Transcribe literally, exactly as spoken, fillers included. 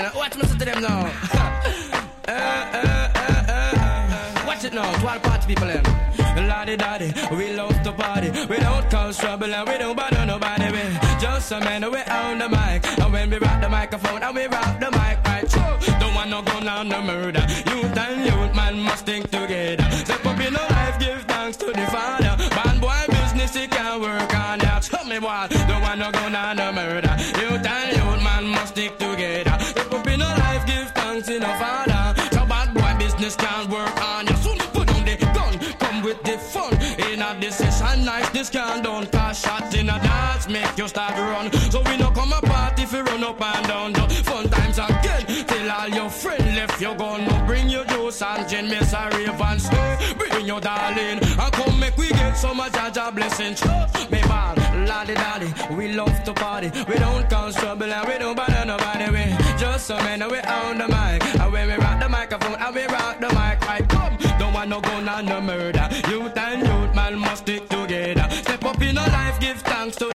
Uh, watch me to them now. uh, uh, uh, uh, uh. Watch it now, to all party people them. Lottie daddy, we love to party. We don't cause trouble and we don't bother nobody. We just a man, we own the mic. And when we rock the microphone, and we rock the mic right through. Don't want no gun on the murder. Youth and youth, man, must think together. Step up in no life, give thanks to the Father. Bad boy business, he can work on that. Tell me what, don't want no gun on the murder. Youth and youth, man, must stick together. Step up in no life, give thanks to the Father. So bad boy business can work on ya. Soon put on the gun, come with the fun. In a decision nice, this can done. Cause shot in a dance, make you start run. So we no come a party if you run up and down. The fun times again, till all your friends left. You gonna bring your juice and gin, miss a rave and stay. Bring your darling, and come make we get so much Jaja blessing. Me ball, lolly dolly, we love to party. We don't cause trouble and we don't bother nobody. We just some men and we own the mic. And when we rock the microphone and we rock the mic right, come. Don't want no gun and no murder. Youth and youth, man, must stick together. Step up in our life, give thanks to